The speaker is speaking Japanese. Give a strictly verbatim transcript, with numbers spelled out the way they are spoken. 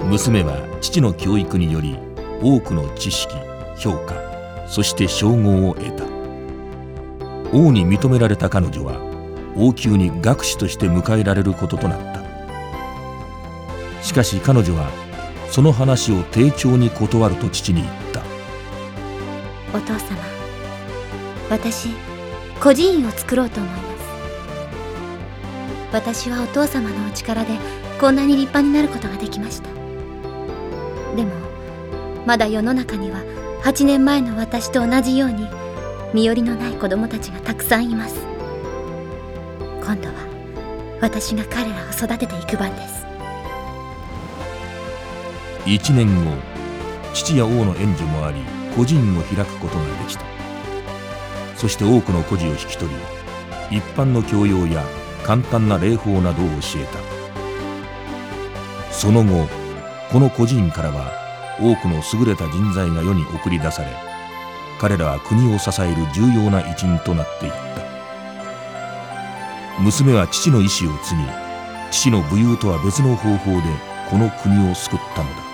娘は父の教育により多くの知識、評価、そして称号を得た。王に認められた彼女は王宮に学士として迎えられることとなった。しかし彼女はその話を丁重に断ると父に言った。 お父様、私孤児院を作ろうと思います。私はお父様のお力でこんなに立派になることができました。でもまだ世の中にははちねんまえの私と同じように身寄りのない子供たちがたくさんいます。今度は私が彼らを育てていく番です。 一年後、父や王の援助もあり孤児院を開くことができた。そして多くの孤児を引き取り、一般の教養や簡単な礼法などを教えた。その後、この孤児院からは多くの優れた人材が世に送り出され、彼らは国を支える重要な一員となっていった。娘は父の意志を継ぎ、父の武勇とは別の方法でこの国を救ったのだ。